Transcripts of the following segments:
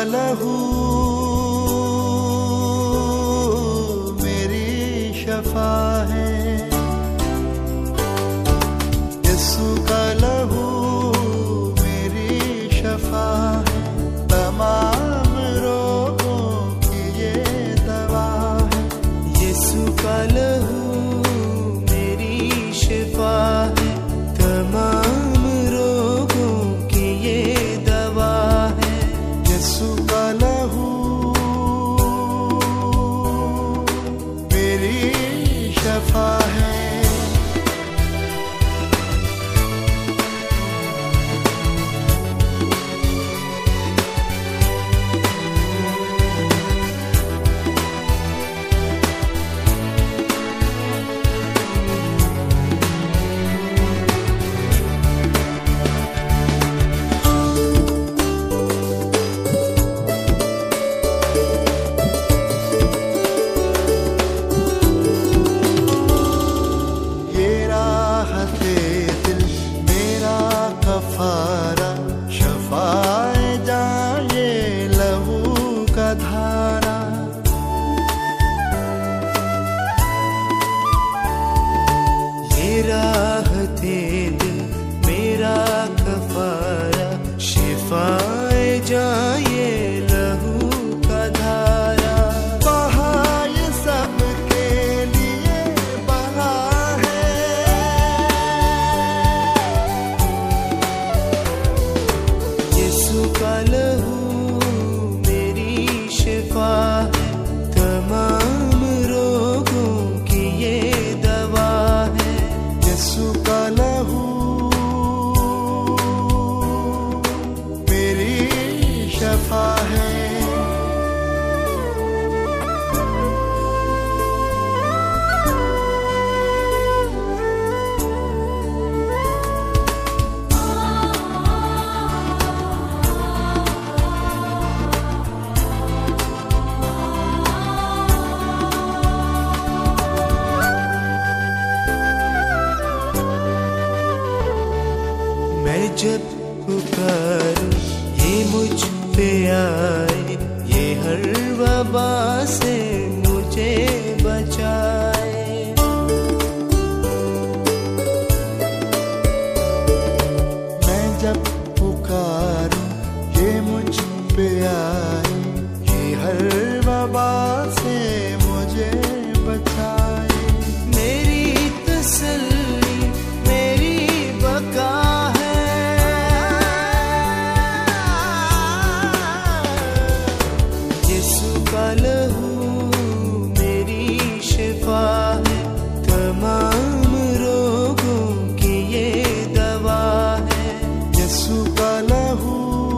लहू मेरी शफा है, यीशु का लहू मेरी शफा है, तमाम रोगों की ये दवा है। यीशु का लहू मेरी शिफा है, तमाम रोगों की ये दवा है। यीशु का लहू मेरी शफा है। कफारा शफाए जाए लहू का धारा, ये राहते दिल मेरा कफारा, शिफाए जाए लहू का धारा। बहाए सबके लिए बहा है, यीशु का लहू मेरी शिफा है, तमाम रोगों की ये दवा है। यीशु का लहू मेरी शफा है। मैं जब पुकारूं ये मुझ पे आए, ये हर वबा से मुझे बचाए। मैं जब पुकारूं ये मुझ पे आए, ये हर वबा से मुझे बचाए। मेरी तसल्ली मेरी बका है, यीशु का लहू मेरी शिफा है, तमाम रोगों की ये दवा है। यीशु का लहू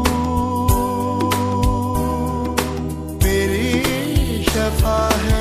मेरी शफा है।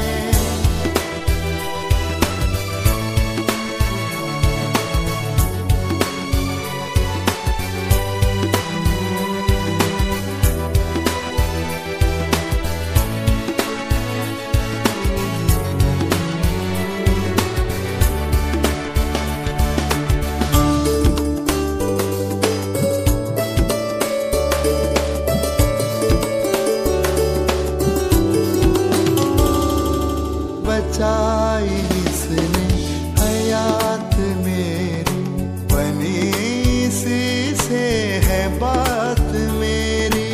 बचाई इसने हयात मेरी, बनी इसी से है बात मेरी।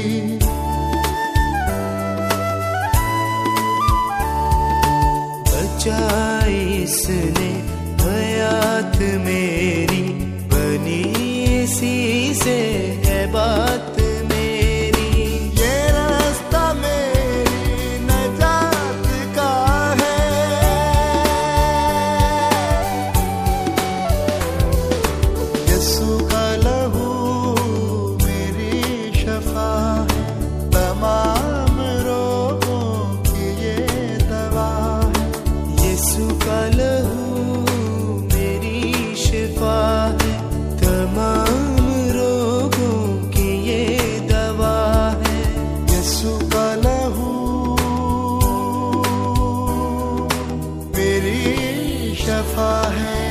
बचाई इसने हयात मेरी, बनी इसी से है बात मेरी। ये रास्ता मेरी नजात का है, यीशु का लहू मेरी शफा है, तमाम रोगों की ये दवा है। यीशु का लहू मेरी शिफा है, तमाम रोगों की ये दवा है। यीशु का लहू मेरी शफा है।